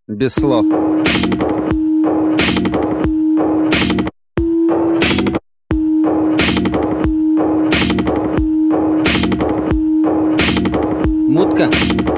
Без слов. Мутка.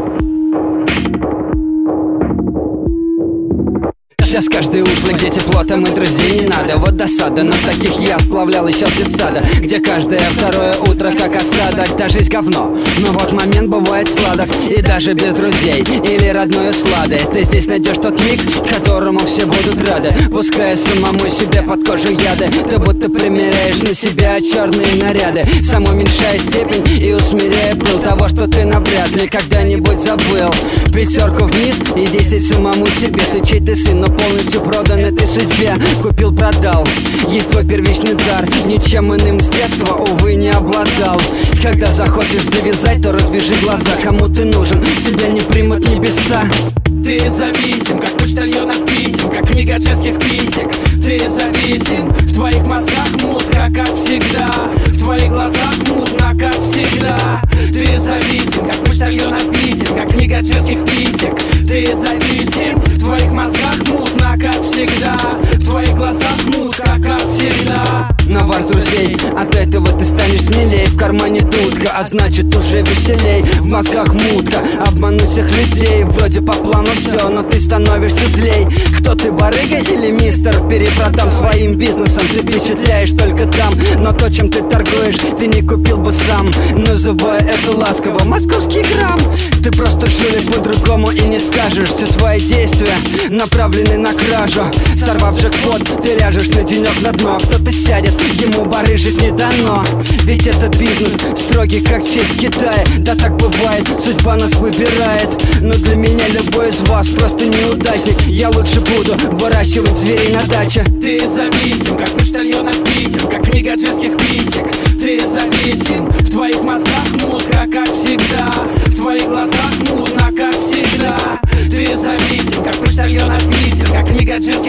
Сейчас каждый ушла, где тепло, там и друзей не надо. Вот досада, но таких я сплавлял еще с детсада, где каждое второе утро как осадок. Да жизнь говно, но вот момент бывает сладок. И даже без друзей или родной услады ты здесь найдешь тот миг, которому все будут рады. Пускай самому себе под кожу яды, ты будто примеряешь на себя черные наряды, сам уменьшая степень и усмиряя пыл того, что ты навряд ли когда-нибудь забыл. 5 вниз и 10 самому себе. Ты чей ты сын, но полностью продан этой судьбе. Купил-продал, есть твой первичный дар. Ничем иным с детства, увы, не обладал. Когда захочешь завязать, то развяжи глаза. Кому ты нужен, тебя не примут небеса. Ты зависим, как почтальон от писем, как книга чешских писек. Ты зависим, в твоих мозгах мутка, как всегда. В твоих глазах мутно, как всегда. Ты зависим, как почтальон от писем, как книга чешских писек. Ты зависим, в твоих мозгах мутно, как всегда. В твоих глазах мутка, как всегда. Навар друзей, от этого ты станешь смелей. В кармане дудка, а значит уже веселей. В мозгах мутка, обмануть всех людей. Вроде по плану все, но ты становишься злей. Кто ты, барыга или мистер перепродам? Своим бизнесом ты впечатляешь только там, но то, чем ты торгуешь, ты не купил бы сам. Называя это ласково московский грамм. Ты просто жулик, по-другому и не скажешь. Все твои действия направлены на кражу. Сорвав джекпот, ты ляжешь на денек на дно. Кто-то сядет, ему барыжить не дано. Ведь этот бизнес строгий, как честь в Китае. Да так бывает, судьба нас выбирает. Но для меня любой из вас просто неудачник. Я лучше буду выращивать зверей на даче. Ты зависим, как почтальон от писем, как книга чешских писек. Ты зависим, в твоих мозгах мутка, как всегда. В твоих глазах мутно, как всегда. Ты зависим, как почтальон от писем, как книга чешских